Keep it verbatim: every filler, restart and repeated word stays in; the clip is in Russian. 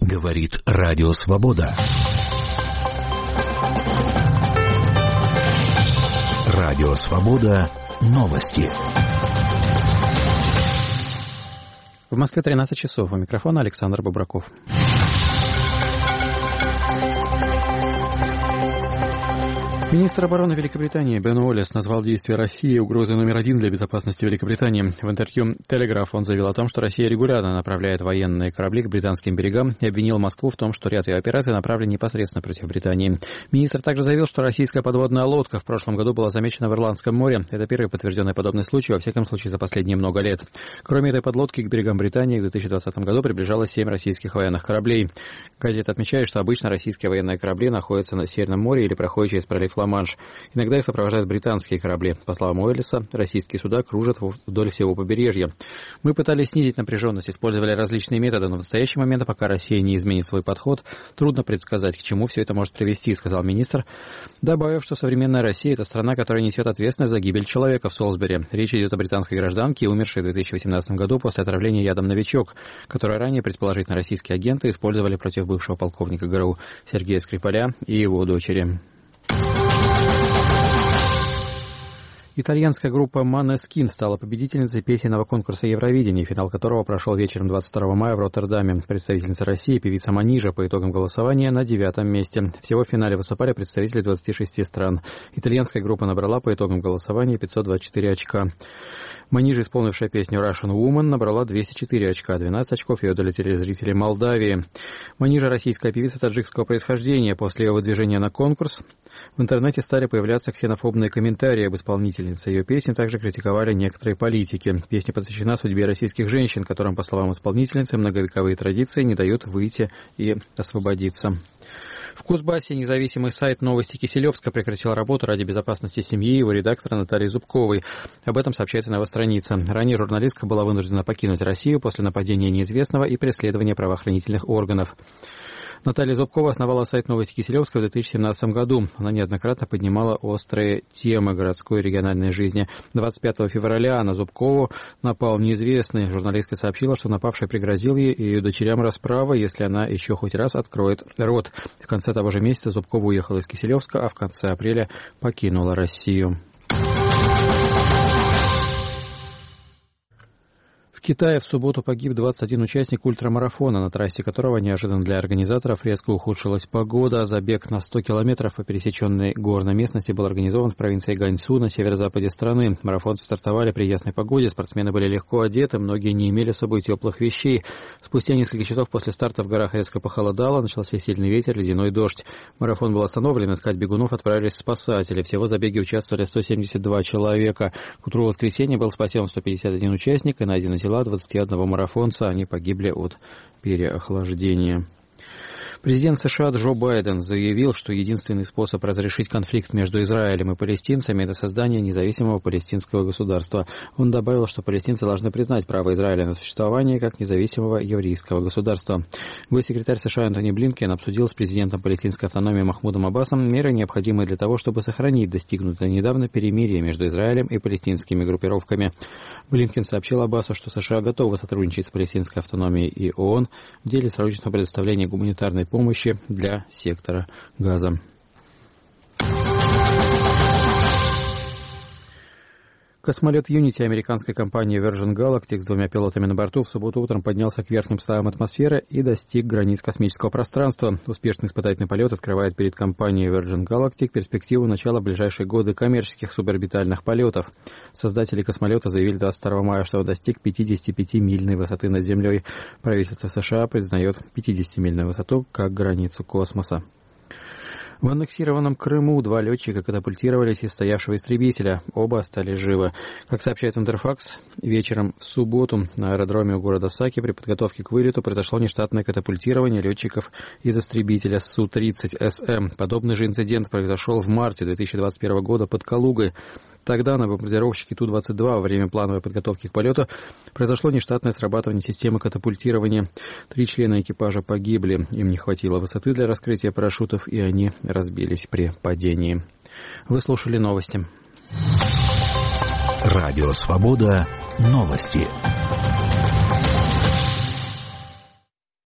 Говорит Радио Свобода. Радио Свобода. Новости. В Москве тринадцать часов. У микрофона Александр Бобраков. Министр обороны Великобритании Бен Уоллес назвал действия России угрозой номер один для безопасности Великобритании. В интервью «Телеграф» он заявил о том, что Россия регулярно направляет военные корабли к британским берегам и обвинил Москву в том, что ряд ее операций направлен непосредственно против Британии. Министр также заявил, что российская подводная лодка в прошлом году была замечена в Ирландском море. Это первый подтвержденный подобный случай, во всяком случае, за последние много лет. Кроме этой подлодки, к берегам Британии в две тысячи двадцатом году приближалось семь российских военных кораблей. Газета отмечает, что обычно российские военные корабли находятся на Северном море или проходят через пролив Ла-Манш. Иногда их сопровождают британские корабли. По словам Уэллиса, российские суда кружат вдоль всего побережья. Мы пытались снизить напряженность, использовали различные методы, но в настоящий момент, пока Россия не изменит свой подход, трудно предсказать, к чему все это может привести, сказал министр, добавив, что современная Россия – это страна, которая несет ответственность за гибель человека в Солсбери. Речь идет о британской гражданке, умершей в две тысячи восемнадцатом году после отравления ядом «Новичок», которое ранее, предположительно, российские агенты использовали против бывшего полковника ГРУ Сергея Скрипаля и его дочери. Итальянская группа Måneskin стала победительницей песенного конкурса Евровидения, финал которого прошел вечером двадцать второго мая в Роттердаме. Представительница России, певица Манижа, по итогам голосования на девятом месте. Всего в финале выступали представители двадцати шести стран. Итальянская группа набрала по итогам голосования пятьсот двадцать четыре очка. Манижа, исполнившая песню Russian Woman, набрала двести четыре очка, двенадцать очков ее долетели зрители Молдавии. Манижа – российская певица таджикского происхождения. После ее выдвижения на конкурс в интернете стали появляться ксенофобные комментарии об исполнительнице. Ее песни также критиковали некоторые политики. Песня посвящена судьбе российских женщин, которым, по словам исполнительницы, многовековые традиции не дают выйти и освободиться. В Кузбассе независимый сайт «Новости Киселевска» прекратил работу ради безопасности семьи его редактора Натальи Зубковой. Об этом сообщается на его странице. Ранее журналистка была вынуждена покинуть Россию после нападения неизвестного и преследования правоохранительных органов. Наталья Зубкова основала сайт «Новости Киселевска» в две тысячи семнадцатом году. Она неоднократно поднимала острые темы городской и региональной жизни. двадцать пятого февраля на Зубкову напал неизвестный. Журналистка сообщила, что напавший пригрозил ей и ее дочерям расправы, если она еще хоть раз откроет рот. В конце того же месяца Зубкова уехала из Киселевска, а в конце апреля покинула Россию. В Китае в субботу погиб двадцать один участник ультрамарафона, на трассе которого неожиданно для организаторов резко ухудшилась погода. Забег на сто километров по пересеченной горной местности был организован в провинции Ганьсу на северо-западе страны. Марафонцы стартовали при ясной погоде, спортсмены были легко одеты, многие не имели с собой теплых вещей. Спустя несколько часов после старта в горах резко похолодало, начался сильный ветер, ледяной дождь. Марафон был остановлен, искать бегунов отправились спасатели. Всего в забеге участвовали сто семьдесят два человека. К утру воскресенья был спасен сто пятьдесят один участник и найдено тела двадцати одного марафонца, они погибли от переохлаждения. Президент США Джо Байден заявил, что единственный способ разрешить конфликт между Израилем и палестинцами – это создание независимого палестинского государства. Он добавил, что палестинцы должны признать право Израиля на существование как независимого еврейского государства. Госсекретарь США Антони Блинкен обсудил с президентом палестинской автономии Махмудом Аббасом меры, необходимые для того, чтобы сохранить достигнутое недавно перемирие между Израилем и палестинскими группировками. Блинкен сообщил Аббасу, что США готовы сотрудничать с палестинской автономией и ООН в деле срочного предоставления гуманитарной помощи для сектора Газа. Космолет Unity американской компании Virgin Galactic с двумя пилотами на борту в субботу утром поднялся к верхним слоям атмосферы и достиг границ космического пространства. Успешный испытательный полет открывает перед компанией Virgin Galactic перспективу начала в ближайшие годы коммерческих суборбитальных полетов. Создатели космолета заявили двадцать второго мая, что он достиг пятидесятипятимильной высоты над Землей. Правительство США признает пятидесятимильную высоту как границу космоса. В аннексированном Крыму два летчика катапультировались из стоявшего истребителя. Оба остались живы. Как сообщает Интерфакс, вечером в субботу на аэродроме у города Саки при подготовке к вылету произошло нештатное катапультирование летчиков из истребителя Су тридцать эс эм. Подобный же инцидент произошел в марте две тысячи двадцать первого года под Калугой. Тогда на бомбардировщике Ту двадцать два во время плановой подготовки к полету произошло нештатное срабатывание системы катапультирования. Три члена экипажа погибли. Им не хватило высоты для раскрытия парашютов, и они разбились при падении. Вы слушали новости. Радио Свобода. Новости.